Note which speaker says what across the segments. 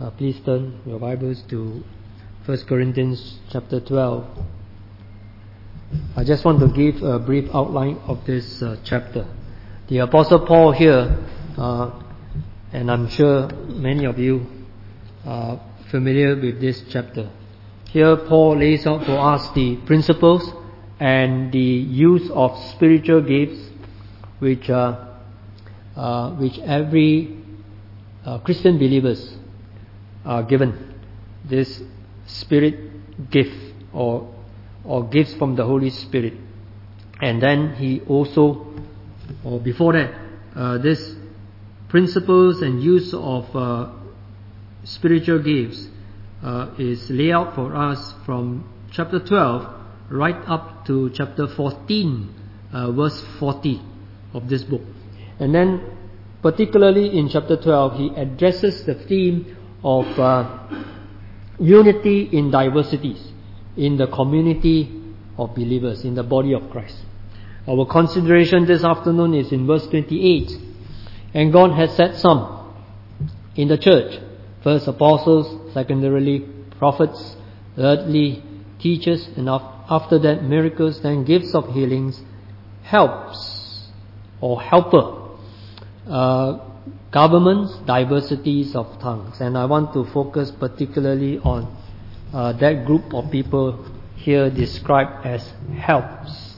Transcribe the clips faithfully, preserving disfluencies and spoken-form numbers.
Speaker 1: Uh, please turn your Bibles to First Corinthians chapter twelve. I just want to give a brief outline of this uh, chapter. The Apostle Paul here, uh, and I'm sure many of you are familiar with this chapter. Here Paul lays out for us the principles and the use of spiritual gifts which, uh, uh, which every uh, Christian believers are given. This spirit gift or or gifts from the Holy Spirit. And then he also, or before that, uh, this principles and use of uh, spiritual gifts uh, is laid out for us from chapter twelve right up to chapter fourteen, uh, verse forty of this book. And then particularly in chapter twelve, he addresses the theme of uh, unity in diversities in the community of believers, in the body of Christ. Our consideration this afternoon is in verse twenty-eight. And God has set some in the church, first apostles, secondarily prophets, thirdly teachers, and after that miracles, then gifts of healings, helps or helper, uh, governments, diversities of tongues. And I want to focus particularly on uh, that group of people here described as helps.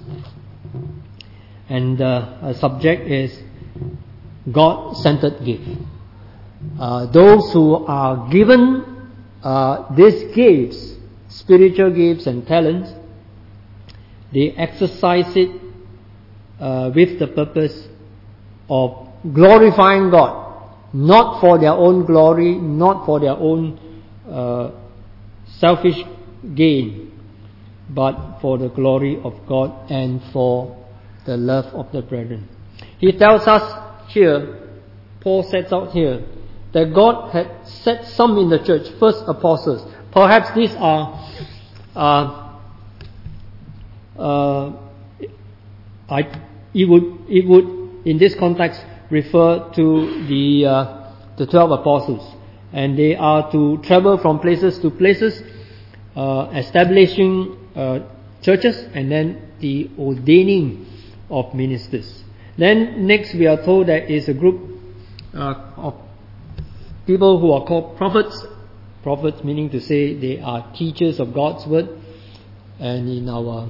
Speaker 1: And uh, a subject is God-centered gift. Uh, those who are given uh, these gifts, spiritual gifts and talents, they exercise it uh, with the purpose of glorifying God. Not for their own glory, not for their own uh, selfish gain, but for the glory of God and for the love of the brethren. He tells us here, Paul sets out here, that God had set some in the church, first apostles. Perhaps these are, uh, uh, I, it would, it would, in this context, refer to the uh, the twelve apostles, and they are to travel from places to places, uh, establishing uh, churches, and then the ordaining of ministers. Then next we are told that is a group uh, of people who are called prophets. Prophets meaning to say they are teachers of God's word, and in our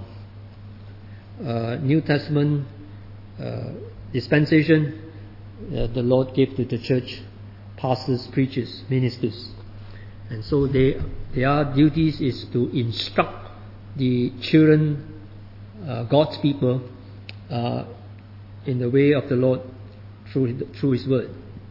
Speaker 1: uh, New Testament uh, dispensation, Uh, the Lord gave to the church pastors, preachers, ministers, and so they their duties is to instruct the children, uh, God's people, uh, in the way of the Lord through through His word.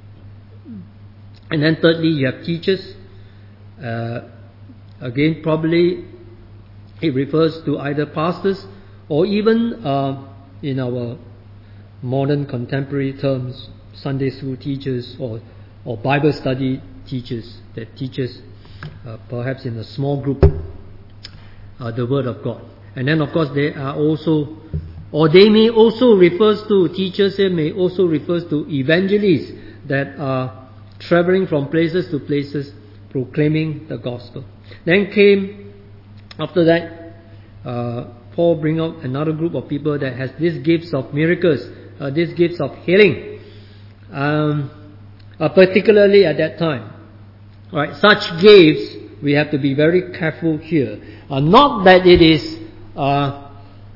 Speaker 1: And then thirdly, you have teachers. Uh, again, probably it refers to either pastors or even uh, in our modern contemporary terms, Sunday school teachers or or Bible study teachers that teaches uh, perhaps in a small group uh, the word of God. And then of course they are also, or they may also refers to teachers here may also refers to evangelists that are traveling from places to places proclaiming the gospel. Then came after that uh, Paul bring out another group of people that has these gifts of miracles. Uh, these gifts of healing, um, uh, particularly at that time. Right, such gifts we have to be very careful here. Uh, not that it is uh,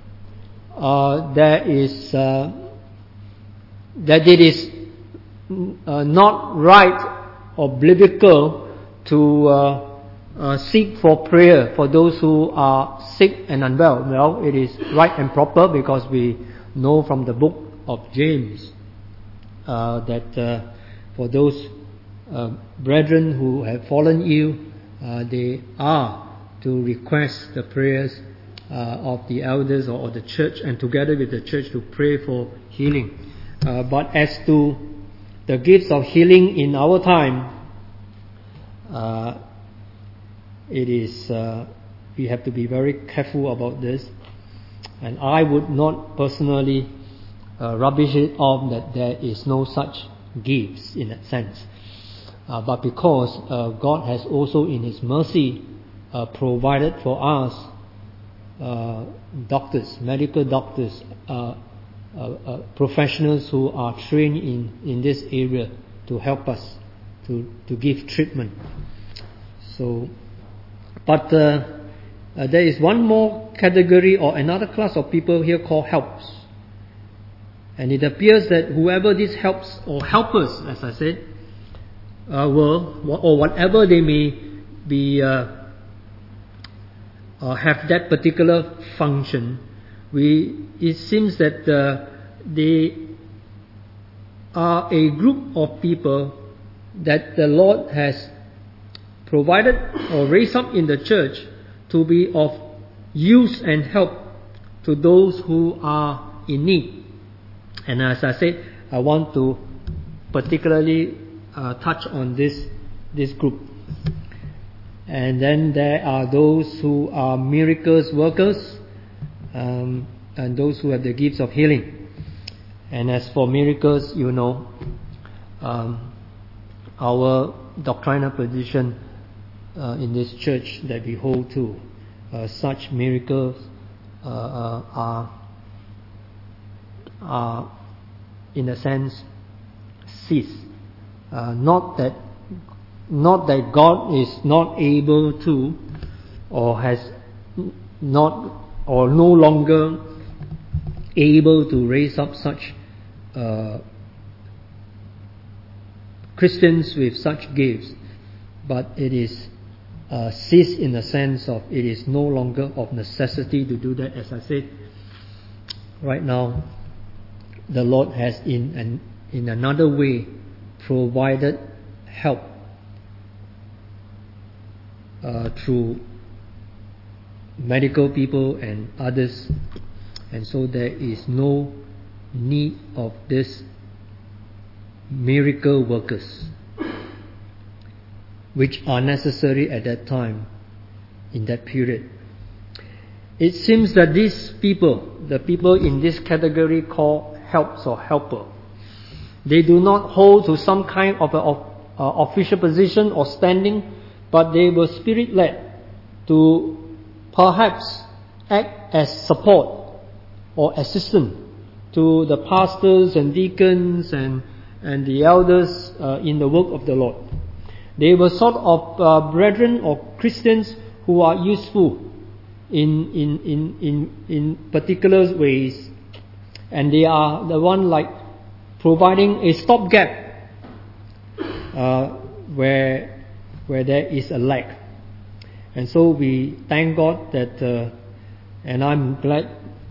Speaker 1: uh, that is uh, that it is uh, not right or biblical to uh, uh, seek for prayer for those who are sick and unwell. Well, it is right and proper because we know from the book of James uh, that uh, for those uh, brethren who have fallen ill, uh, they are to request the prayers uh, of the elders or, or the church, and together with the church to pray for healing. Uh, but as to the gifts of healing in our time, uh, it is uh, we have to be very careful about this, and I would not personally Uh, rubbish it off that there is no such gifts in that sense. uh, but because uh, God has also in His mercy uh, provided for us uh, doctors, medical doctors, uh, uh, uh, professionals who are trained in, in this area to help us to, to give treatment. So, but uh, uh, there is one more category or another class of people here called helps. And it appears that whoever this helps or helpers, as I said, uh, will, or whatever they may be, uh, uh, have that particular function, we it seems that uh, they are a group of people that the Lord has provided or raised up in the church to be of use and help to those who are in need. And as I said, I want to particularly uh, touch on this this group. And then there are those who are miracles workers, um, and those who have the gifts of healing. And as for miracles, you know, um, our doctrinal position uh, in this church that we hold to, uh, such miracles uh, uh, are are in a sense cease. Uh, not that not that God is not able to, or has not, or no longer able to raise up such uh, Christians with such gifts, but it is uh, ceased in the sense of it is no longer of necessity to do that. As I said, right now, the Lord has in an, in another way provided help uh, through medical people and others, and so there is no need of this miracle workers which are necessary at that time, in that period. It seems that these people, the people in this category called helps or helper, they do not hold to some kind of a, of, uh, official position or standing, but they were spirit-led to perhaps act as support or assistant to the pastors and deacons and, and the elders uh, in the work of the Lord. They were sort of uh, brethren or Christians who are useful in, in, in, in, in particular ways, and they are the one like providing a stopgap uh, where where there is a lack. And so we thank God that, uh, and I'm glad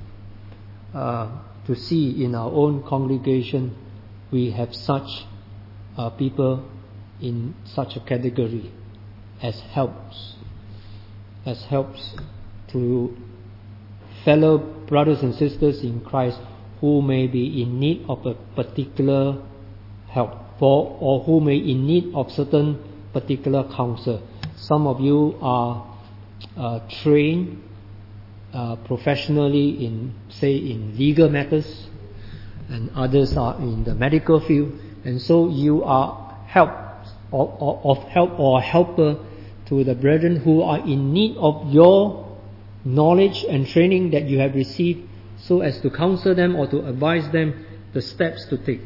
Speaker 1: uh, to see in our own congregation we have such uh, people in such a category as helps, as helps to fellow brothers and sisters in Christ who may be in need of a particular help, for, or who may in need of certain particular counsel. Some of you are uh, trained uh, professionally in, say, in legal matters, and others are in the medical field, and so you are help or, or of help or helper to the brethren who are in need of your knowledge and training that you have received, so as to counsel them or to advise them the steps to take.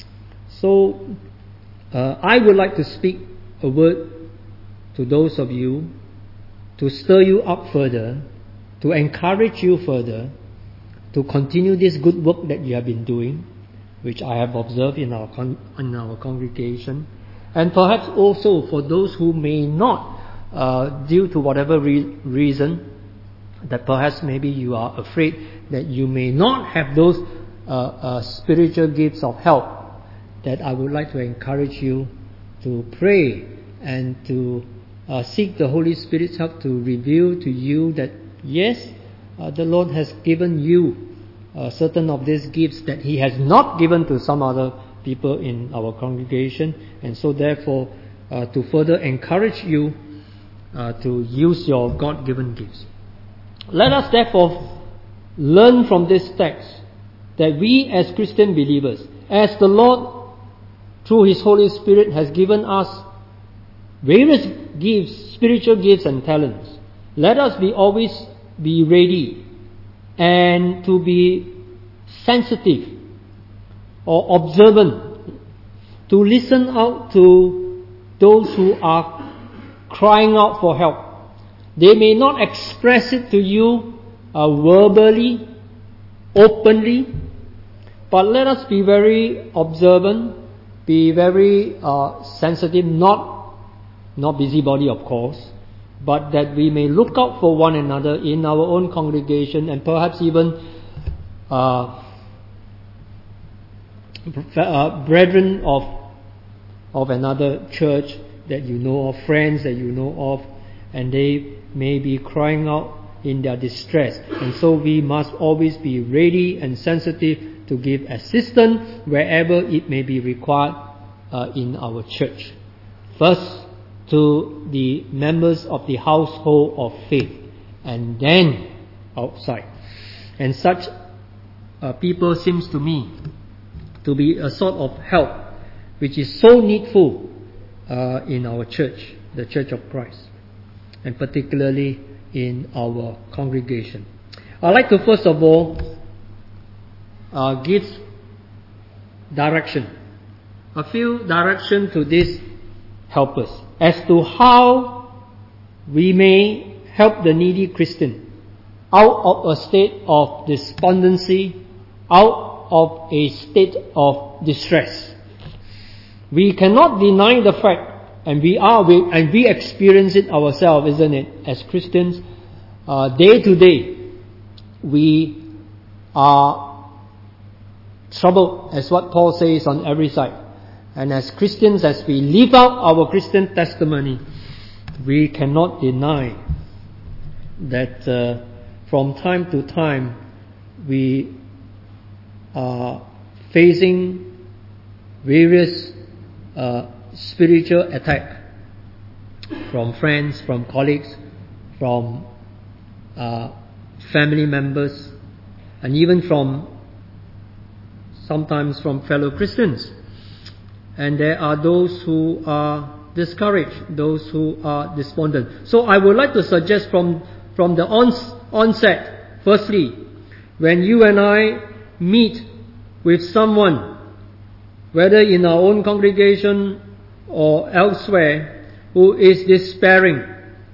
Speaker 1: So uh, I would like to speak a word to those of you to stir you up further, to encourage you further, to continue this good work that you have been doing, which I have observed in our con- in our congregation, and perhaps also for those who may not, uh, due to whatever re- reason, that perhaps maybe you are afraid that you may not have those uh, uh, spiritual gifts of help, that I would like to encourage you to pray and to uh, seek the Holy Spirit's help to reveal to you that yes, uh, the Lord has given you uh, certain of these gifts that He has not given to some other people in our congregation, and so therefore uh, to further encourage you uh, to use your God-given gifts. Let us therefore learn from this text that we as Christian believers, as the Lord through His Holy Spirit has given us various gifts, spiritual gifts and talents. Let us be always be ready and to be sensitive or observant, to listen out to those who are crying out for help. They may not express it to you uh, verbally, openly, but let us be very observant, be very uh, sensitive, not not busybody of course, but that we may look out for one another in our own congregation, and perhaps even uh, uh, brethren of of another church that you know of, friends that you know of, and they may be crying out in their distress. And so we must always be ready and sensitive to give assistance wherever it may be required uh, in our church. First, to the members of the household of faith, and then outside. And such uh, people seems to me to be a sort of help which is so needful uh, in our church, the Church of Christ, and particularly in our congregation. I'd like to first of all uh, give direction, a few direction to these helpers as to how we may help the needy Christian out of a state of despondency, out of a state of distress. We cannot deny the fact, and we are, we, and we experience it ourselves, isn't it? As Christians, uh, day to day, we are troubled, as what Paul says, on every side. And as Christians, as we live out our Christian testimony, we cannot deny that uh, from time to time we are facing various uh, spiritual attack from friends, from colleagues, from uh, family members, and even from sometimes from fellow Christians. And there are those who are discouraged, those who are despondent. So I would like to suggest from, from the ons- onset, firstly, when you and I meet with someone, whether in our own congregation or elsewhere, who is despairing,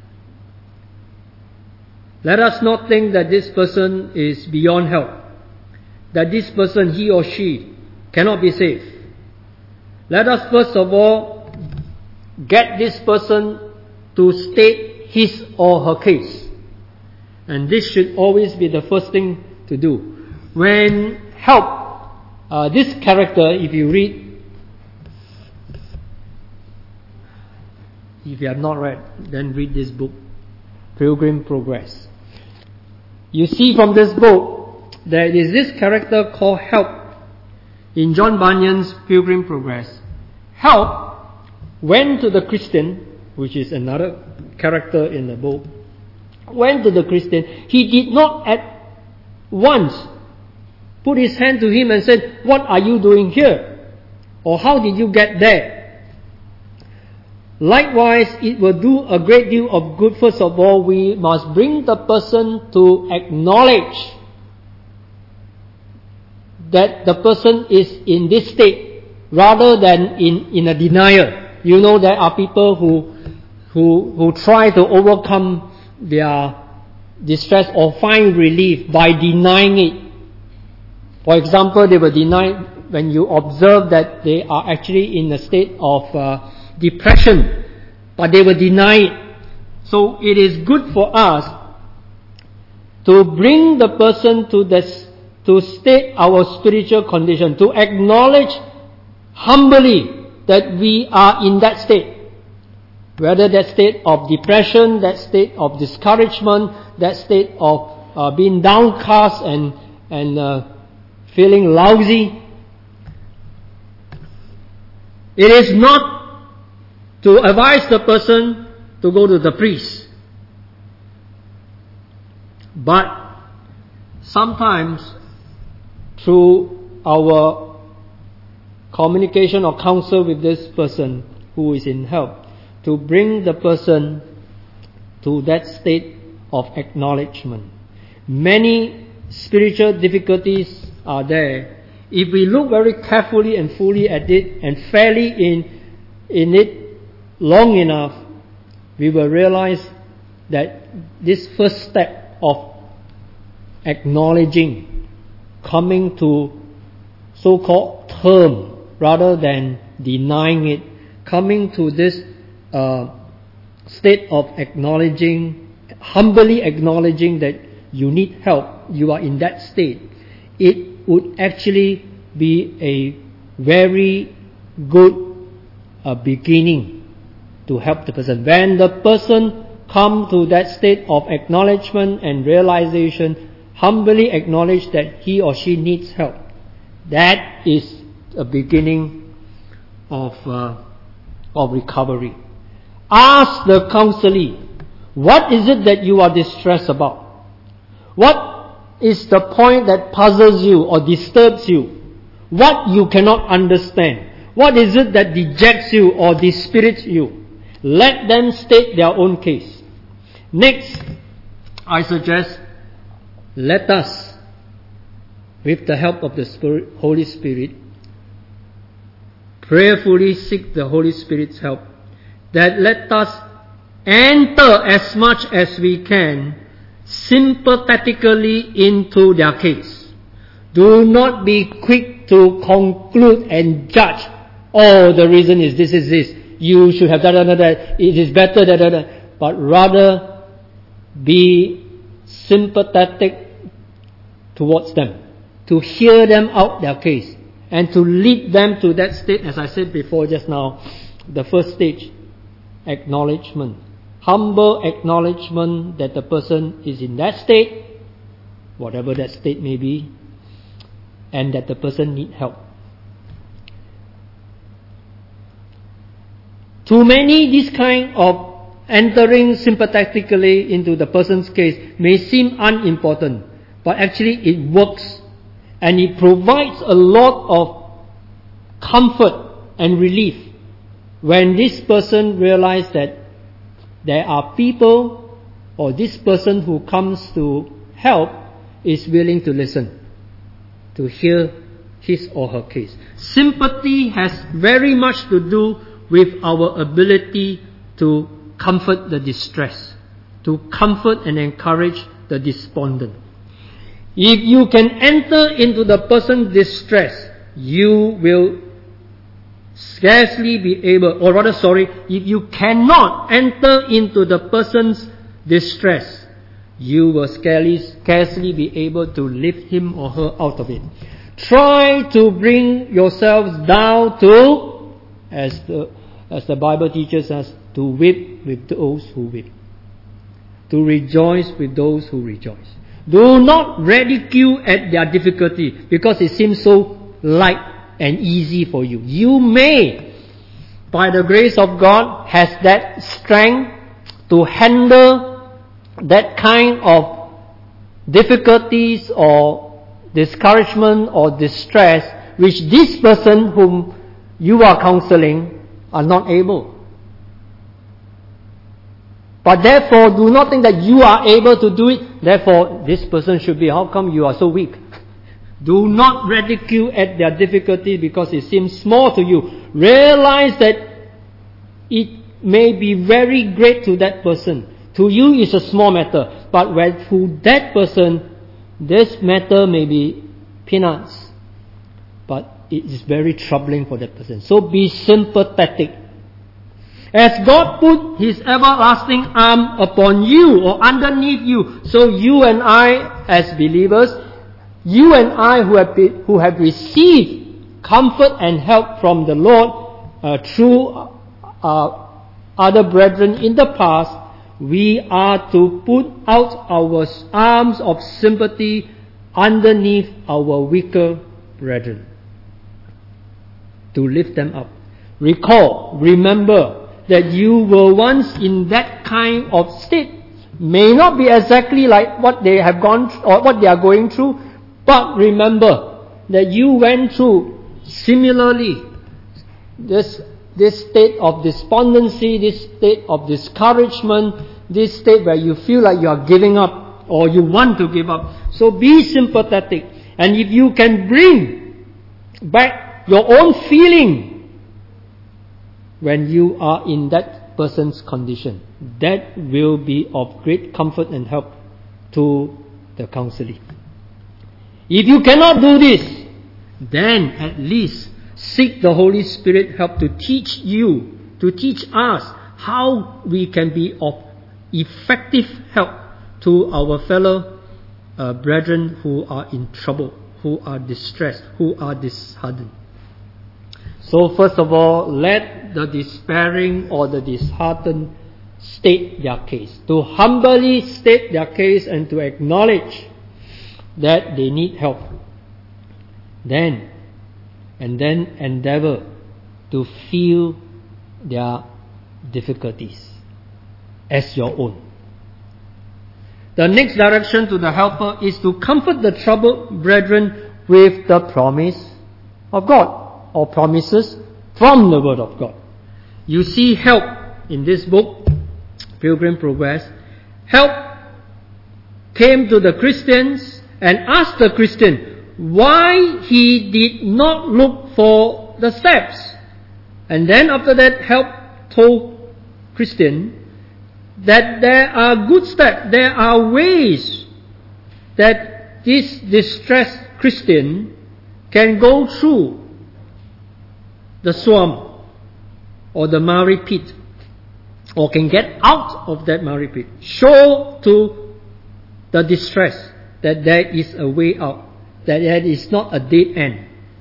Speaker 1: let us not think that this person is beyond help, that this person, he or she, cannot be saved. Let us first of all get this person to state his or her case. And this should always be the first thing to do. When help, uh, this character, if you read, if you have not read, then read this book, Pilgrim Progress. You see from this book, there is this character called Help. In John Bunyan's Pilgrim Progress, Help went to the Christian, which is another character in the book, went to the Christian. He did not at once put his hand to him and said, "What are you doing here?" Or "How did you get there?" Likewise, it will do a great deal of good. First of all, we must bring the person to acknowledge that the person is in this state, rather than in, in a denial. You know, there are people who, who, who try to overcome their distress or find relief by denying it. For example, they will deny when you observe that they are actually in a state of uh, depression, but they will deny it. So it is good for us to bring the person to this, to state our spiritual condition, to acknowledge humbly that we are in that state. Whether that state of depression, that state of discouragement, that state of uh, being downcast and, and uh, feeling lousy. It is not to advise the person to go to the priest. But sometimes through our communication or counsel with this person who is in help, to bring the person to that state of acknowledgement. Many spiritual difficulties are there. If we look very carefully and fully at it and fairly in, in it long enough, we will realize that this first step of acknowledging, coming to so-called term rather than denying it, coming to this uh, state of acknowledging, humbly acknowledging that you need help, you are in that state, it would actually be a very good uh, beginning to help the person. When the person comes to that state of acknowledgement and realization, humbly acknowledge that he or she needs help, that is a beginning of uh, of recovery. Ask the counselee, what is it that you are distressed about? What is the point that puzzles you or disturbs you? What you cannot understand? What is it that dejects you or dispirits you? Let them state their own case. Next, I suggest, let us, with the help of the Spirit, Holy Spirit, prayerfully seek the Holy Spirit's help, that let us enter as much as we can sympathetically into their case. Do not be quick to conclude and judge, oh, the reason is this is this, you should have done that, that, that, it is better, that, that, that, but rather be sympathetic towards them, to hear them out their case, and to lead them to that state, as I said before just now, the first stage, acknowledgement. Humble acknowledgement that the person is in that state, whatever that state may be, and that the person needs help. To many, this kind of entering sympathetically into the person's case may seem unimportant, but actually it works, and it provides a lot of comfort and relief when this person realizes that there are people, or this person who comes to help is willing to listen, to hear his or her case. Sympathy has very much to do with our ability to comfort the distressed, to comfort and encourage the despondent. If you can enter into the person's distress, you will scarcely be able, or rather sorry, if you cannot enter into the person's distress, you will scarcely, scarcely be able to lift him or her out of it. Try to bring yourselves down to, as the, as the Bible teaches us, to weep with those who weep, to rejoice with those who rejoice. Do not ridicule at their difficulty because it seems so light and easy for you. You may, by the grace of God, has that strength to handle that kind of difficulties or discouragement or distress which this person whom you are counseling are not able. But therefore, do not think that you are able to do it. Therefore, this person should be, how come you are so weak? Do not ridicule at their difficulty because it seems small to you. Realize that it may be very great to that person. To you, it's a small matter. But when to that person, this matter may be peanuts. But it is very troubling for that person. So be sympathetic. As God put His everlasting arm upon you or underneath you, so you and I as believers, you and I who have been, who have received comfort and help from the Lord uh, through uh, other brethren in the past, we are to put out our arms of sympathy underneath our weaker brethren, to lift them up. Recall, remember that you were once in that kind of state. May not be exactly like what they have gone th- or what they are going through, but remember that you went through similarly this this state of despondency, this state of discouragement, this state where you feel like you are giving up or you want to give up. So be sympathetic. And if you can bring back your own feeling when you are in that person's condition, that will be of great comfort and help to the counselee. If you cannot do this, then at least seek the Holy Spirit help to teach you, to teach us how we can be of effective help to our fellow uh, brethren who are in trouble, who are distressed, who are disheartened. So first of all, let the despairing or the disheartened state their case. To humbly state their case and to acknowledge that they need help. Then, and then endeavor to feel their difficulties as your own. The next direction to the helper is to comfort the troubled brethren with the promise of God, or promises from the Word of God. You see help in this book, Pilgrim Progress. Help came to the Christians and asked the Christian why he did not look for the steps. And then after that, help told Christian that there are good steps, there are ways that this distressed Christian can go through the swamp or the miry pit, or can get out of that miry pit. Show to the distressed that there is a way out, that it is not a dead end.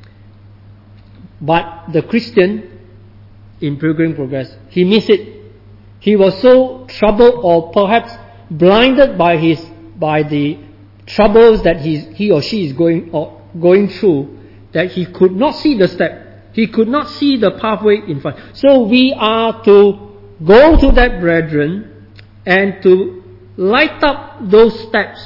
Speaker 1: But the Christian in Pilgrim Progress, he missed it. He was so troubled or perhaps blinded by his by the troubles that he, he or she is going or going through, that he could not see the step. He could not see the pathway in front. So we are to go to that brethren and to light up those steps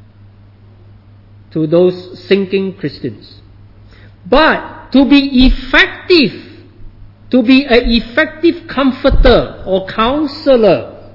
Speaker 1: to those sinking Christians. But to be effective, to be an effective comforter or counselor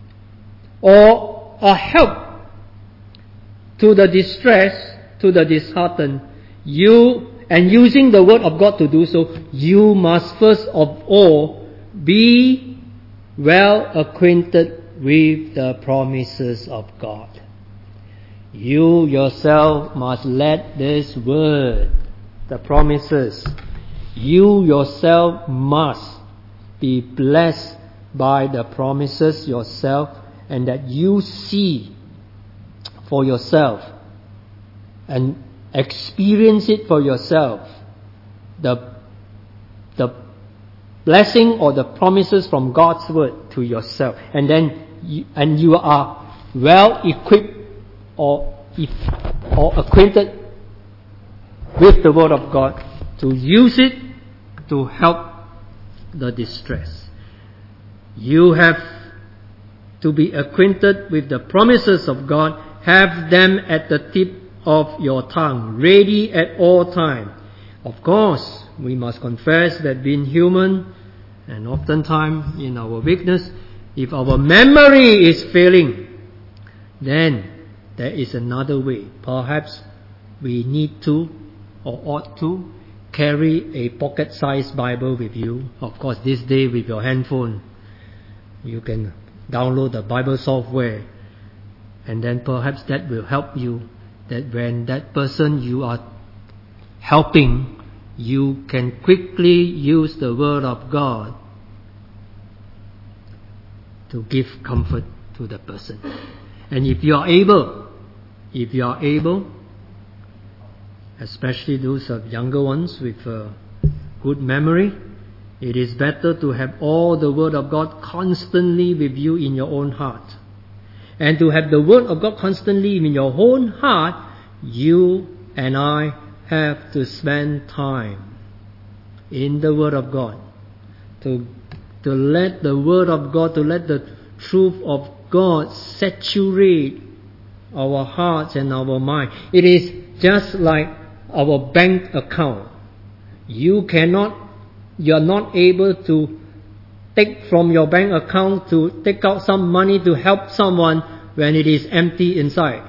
Speaker 1: or a help to the distressed, to the disheartened, you, and using the Word of God to do so, you must first of all be well acquainted with the promises of God. You yourself must let this Word, the promises, you yourself must be blessed by the promises yourself, and that you see for yourself and experience it for yourself, the the blessing or the promises from God's Word to yourself, and then you, and you are well equipped or or acquainted with the Word of God to use it to help the distress. You have to be acquainted with the promises of God. Have them at the tip of your tongue, ready at all time. Of course, we must confess that being human, and oftentimes in our weakness, if our memory is failing, then there is another way. Perhaps we need to or ought to carry a pocket-sized Bible with you. Of course, this day with your handphone, you can download the Bible software, and then perhaps that will help you, that when that person you are helping, you can quickly use the Word of God to give comfort to the person. And if you are able, if you are able, especially those of younger ones with a good memory, it is better to have all the Word of God constantly with you in your own heart. And to have the Word of God constantly in your own heart, you and I have to spend time in the Word of God, to to let the Word of God, to let the truth of God saturate our hearts and our mind. It is just like our bank account. You cannot you are not able to take from your bank account to take out some money to help someone when it is empty inside.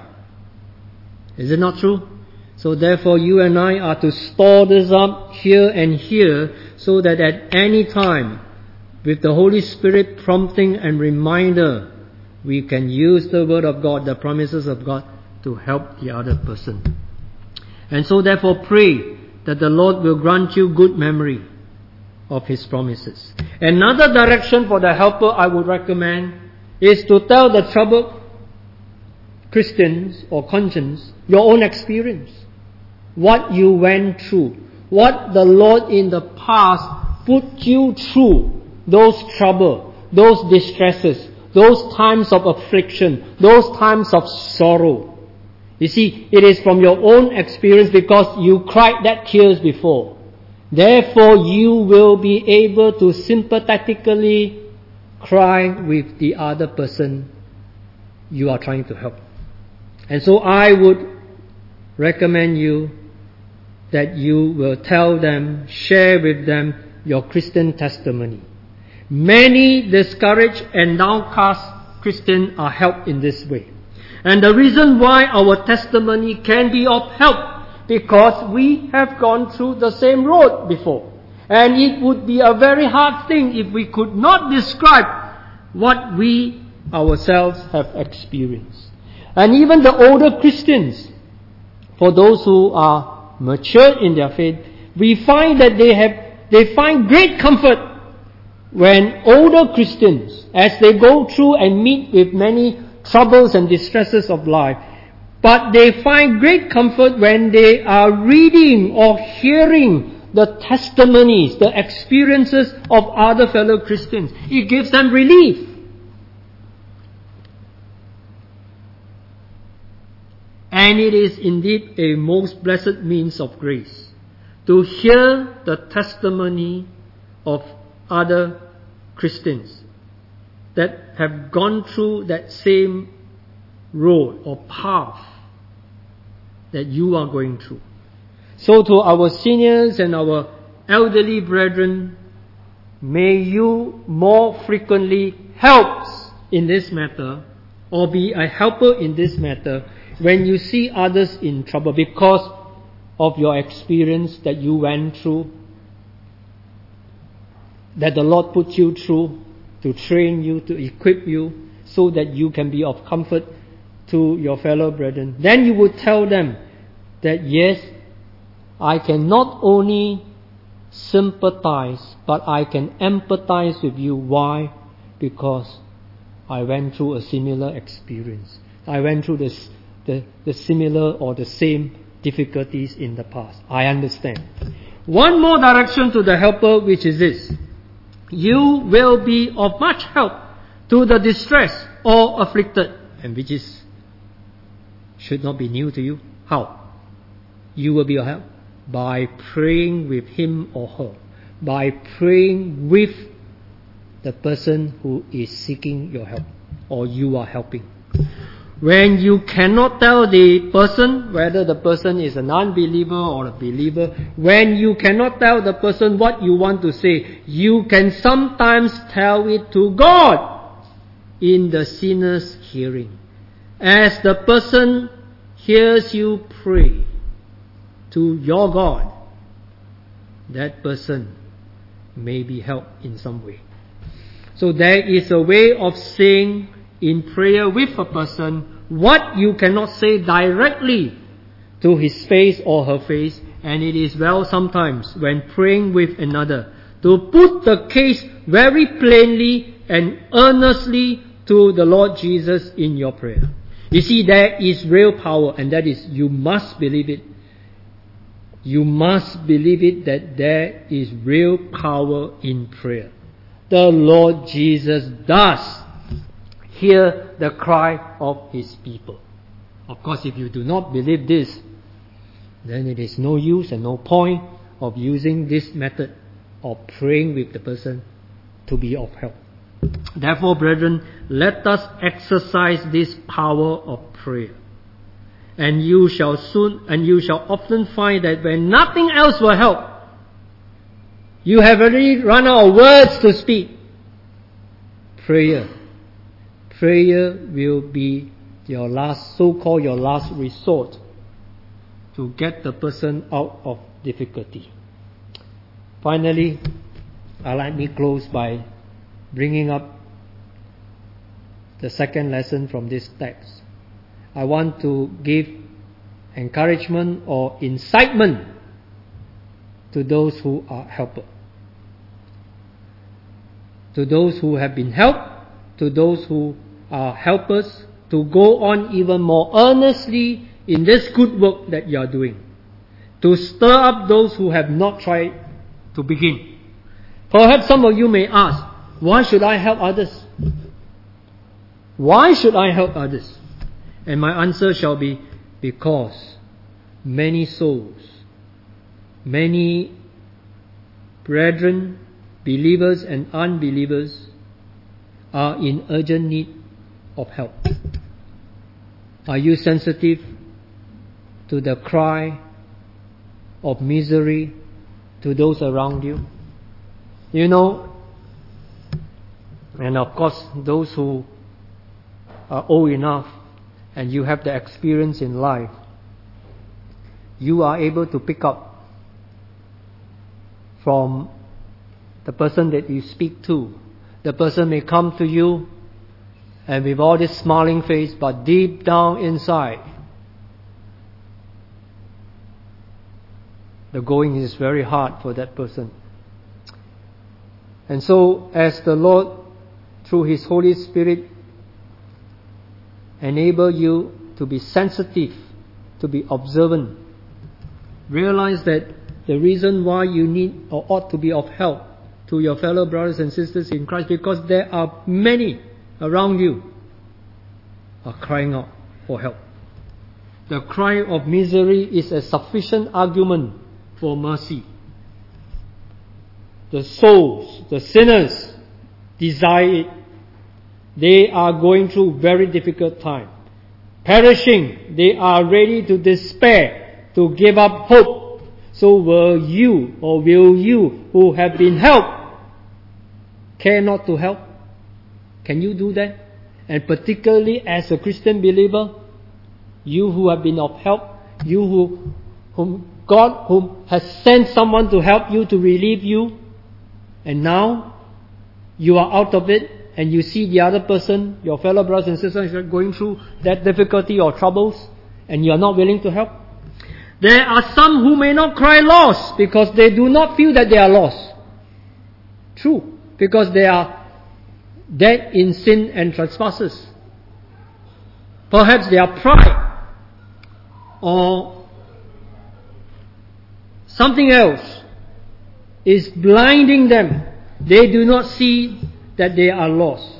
Speaker 1: Is it not true? So therefore you and I are to store this up here and here, so that at any time, with the Holy Spirit prompting and reminder, we can use the Word of God, the promises of God, to help the other person. And so therefore pray that the Lord will grant you good memory of His promises. Another direction for the helper I would recommend is to tell the troubled Christians or conscience your own experience. What you went through. What the Lord in the past put you through. Those trouble, those distresses, those times of affliction, those times of sorrow. You see, it is from your own experience, because you cried that tears before. Therefore, you will be able to sympathetically cry with the other person you are trying to help. And so I would recommend you that you will tell them, share with them your Christian testimony. Many discouraged and downcast Christians are helped in this way. And the reason why our testimony can be of help, because we have gone through the same road before. And it would be a very hard thing if we could not describe what we ourselves have experienced. And even the older Christians, for those who are mature in their faith, we find that they have they find great comfort when older Christians, as they go through and meet with many troubles and distresses of life, but they find great comfort when they are reading or hearing the testimonies, the experiences of other fellow Christians. It gives them relief. And it is indeed a most blessed means of grace to hear the testimony of other Christians that have gone through that same road or path that you are going through. So to our seniors and our elderly brethren, may you more frequently help in this matter, or be a helper in this matter, when you see others in trouble because of your experience that you went through, that the Lord put you through to train you, to equip you, so that you can be of comfort to your fellow brethren. Then you would tell them that yes, I can not only sympathize, but I can empathize with you. Why? Because I went through a similar experience. I went through this, the, the similar or the same difficulties in the past. I understand. One more direction to the helper, which is this. You will be of much help to the distressed or afflicted, and which is should not be new to you. How? You will be of help by praying with him or her, by praying with the person who is seeking your help or you are helping. When you cannot tell the person whether the person is an unbeliever or a believer, when you cannot tell the person what you want to say, you can sometimes tell it to God in the sinner's hearing. As the person hears you pray to your God, that person may be helped in some way. So there is a way of saying in prayer with a person what you cannot say directly to his face or her face, and it is well sometimes when praying with another to put the case very plainly and earnestly to the Lord Jesus in your prayer. You see, there is real power, and that is, you must believe it. You must believe it that there is real power in prayer. The Lord Jesus does hear the cry of His people. Of course, if you do not believe this, then it is no use and no point of using this method of praying with the person to be of help. Therefore, brethren, let us exercise this power of prayer. And you shall soon, and you shall often find that when nothing else will help, You have already run out of words to speak. Prayer. Prayer will be your last, so-called your last resort to get the person out of difficulty. Finally, I'd like me close by bringing up the second lesson from this text. I want to give encouragement or incitement to those who are helpers. To those who have been helped, to those who are helpers, to go on even more earnestly in this good work that you are doing. To stir up those who have not tried to begin. Perhaps some of you may ask, why should I help others? Why should I help others? And my answer shall be, because many souls, many brethren, believers and unbelievers are in urgent need of help. Are you sensitive to the cry of misery to those around you? You know, and of course those who are old enough and you have the experience in life, you are able to pick up from the person that you speak to. The person may come to you and with all this smiling face, but deep down inside, the going is very hard for that person. And so, as the Lord, through His Holy Spirit, enable you to be sensitive, to be observant, realize that the reason why you need or ought to be of help to your fellow brothers and sisters in Christ, because there are many around you are crying out for help. The cry of misery is a sufficient argument for mercy. The souls, the sinners, desire it. They are going through very difficult time. Perishing, they are ready to despair, to give up hope. So will you, or will you, who have been helped, care not to help? Can you do that? And particularly as a Christian believer, you who have been of help, you who, whom God whom has sent someone to help you, to relieve you, and now you are out of it, and you see the other person, your fellow brothers and sisters, going through that difficulty or troubles, and you are not willing to help. There are some who may not cry loss because they do not feel that they are lost. True, because they are dead in sin and trespasses. Perhaps their pride or something else is blinding them. They do not see that they are lost,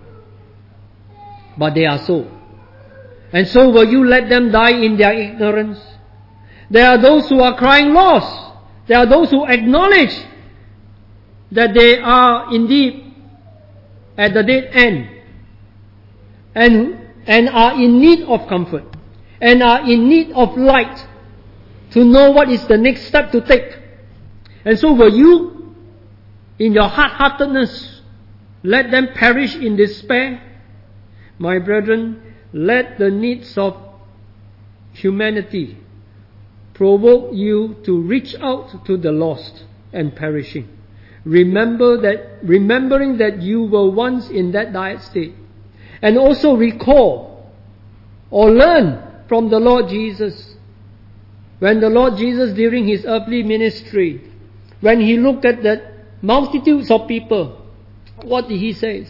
Speaker 1: but they are so. And so will you let them die in their ignorance? There are those who are crying loss. There are those who acknowledge that they are indeed at the dead end and, and are in need of comfort and are in need of light to know what is the next step to take. And so will you, in your hard-heartedness, let them perish in despair? My brethren, let the needs of humanity provoke you to reach out to the lost and perishing. Remember that, remembering that you were once in that dire state. And also recall or learn from the Lord Jesus. When the Lord Jesus, during His earthly ministry, when He looked at the multitudes of people, what did He say?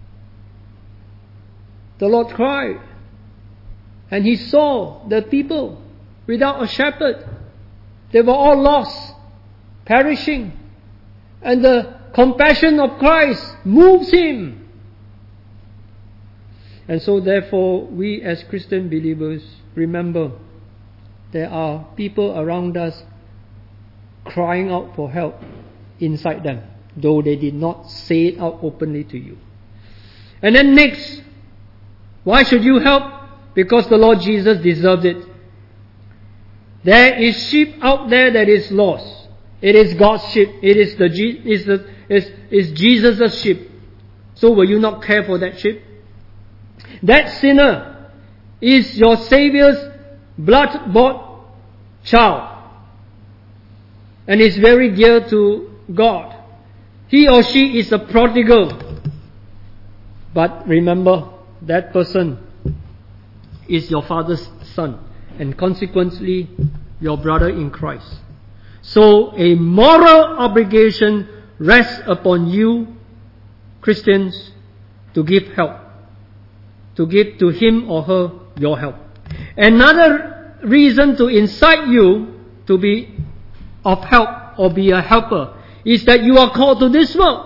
Speaker 1: The Lord cried. And He saw the people without a shepherd. They were all lost, perishing. And the compassion of Christ moves Him. And so therefore, we as Christian believers, remember, there are people around us crying out for help inside them, though they did not say it out openly to you. And then next, why should you help? Because the Lord Jesus deserves it. There is sheep out there that is lost. It is God's sheep. It is the is the is is Jesus' sheep. So will you not care for that sheep? That sinner is your Saviour's blood-bought child, and is very dear to God. He or she is a prodigal. But remember, that person is your father's son, and consequently your brother in Christ. So a moral obligation rests upon you, Christians, to give help, to give to him or her your help. Another reason to incite you to be of help or be a helper is that you are called to this work.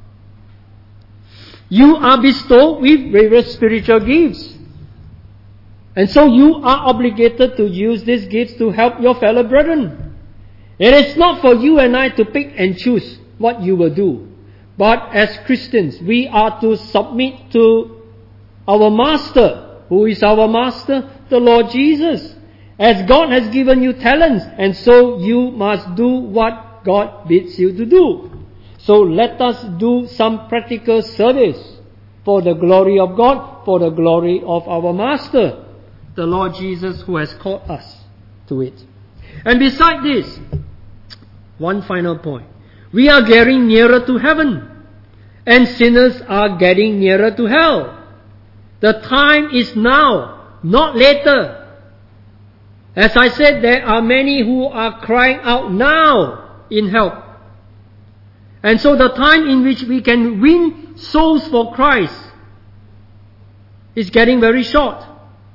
Speaker 1: You are bestowed with various spiritual gifts. And so you are obligated to use these gifts to help your fellow brethren. It is not for you and I to pick and choose what you will do. But as Christians, we are to submit to our Master. Who is our Master? The Lord Jesus. As God has given you talents, and so you must do what God bids you to do. So let us do some practical service for the glory of God, for the glory of our Master, the Lord Jesus, who has called us to it. And beside this, one final point. We are getting nearer to heaven, and sinners are getting nearer to hell. The time is now, not later. As I said, there are many who are crying out now in help. And so the time in which we can win souls for Christ is getting very short.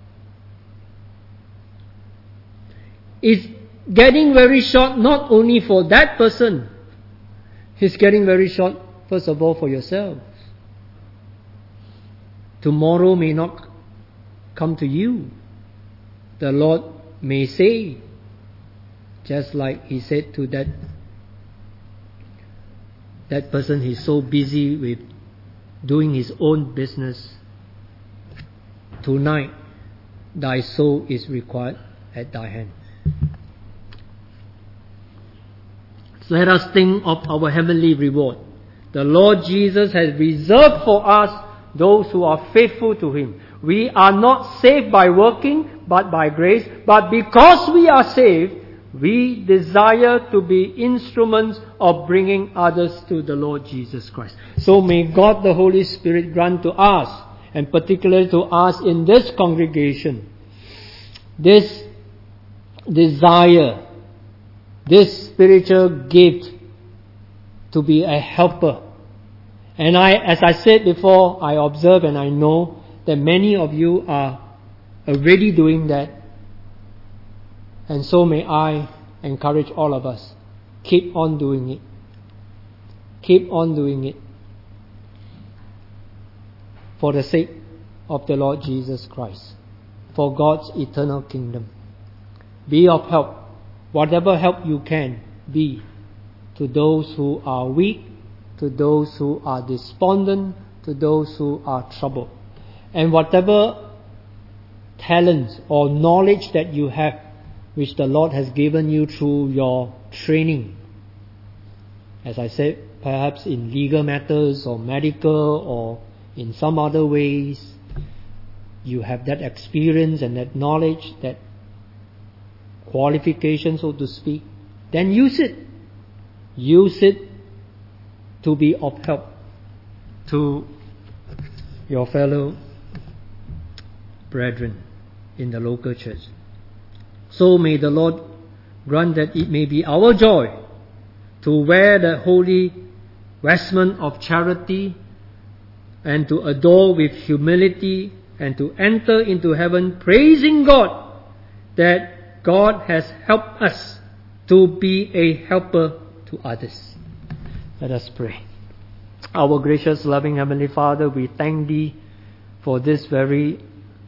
Speaker 1: It's getting very short not only for that person, it's getting very short, first of all, for yourselves. Tomorrow may not come to you. The Lord may say, just like He said to that that person, he's so busy with doing his own business. Tonight, thy soul is required at thy hand. So let us think of our heavenly reward. The Lord Jesus has reserved for us those who are faithful to Him. We are not saved by working, but by grace. But because we are saved, we desire to be instruments of bringing others to the Lord Jesus Christ. So may God the Holy Spirit grant to us, and particularly to us in this congregation, this desire, this spiritual gift to be a helper. And I, as I said before, I observe and I know that many of you are already doing that. And so may I encourage all of us, keep on doing it. Keep on doing it for the sake of the Lord Jesus Christ, for God's eternal kingdom. Be of help, whatever help you can be, to those who are weak, to those who are despondent, to those who are troubled. And whatever talents or knowledge that you have, which the Lord has given you through your training, as I said, perhaps in legal matters or medical or in some other ways, you have that experience and that knowledge, that qualification, so to speak, then use it. Use it to be of help to your fellow brethren in the local church. So may the Lord grant that it may be our joy to wear the holy vestment of charity and to adore with humility and to enter into heaven praising God that God has helped us to be a helper to others. Let us pray. Our gracious, loving Heavenly Father, we thank Thee for this very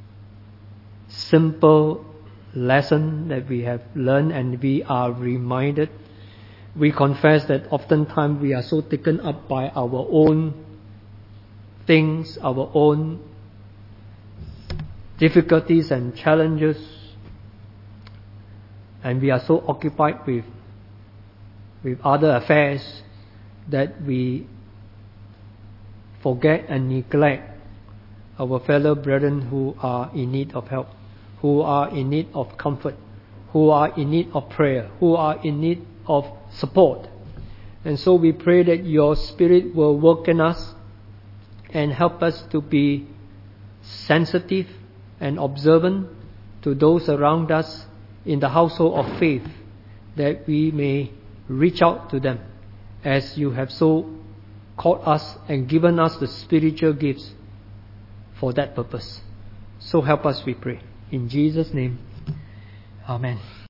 Speaker 1: simple lesson that we have learned and we are reminded. We confess that oftentimes we are so taken up by our own things, our own difficulties and challenges, and we are so occupied with with other affairs, that we forget and neglect our fellow brethren who are in need of help, who are in need of comfort, who are in need of prayer, who are in need of support. And so we pray that your Spirit will work in us and help us to be sensitive and observant to those around us in the household of faith, that we may reach out to them as you have so called us and given us the spiritual gifts for that purpose. So help us, we pray. In Jesus' name, amen.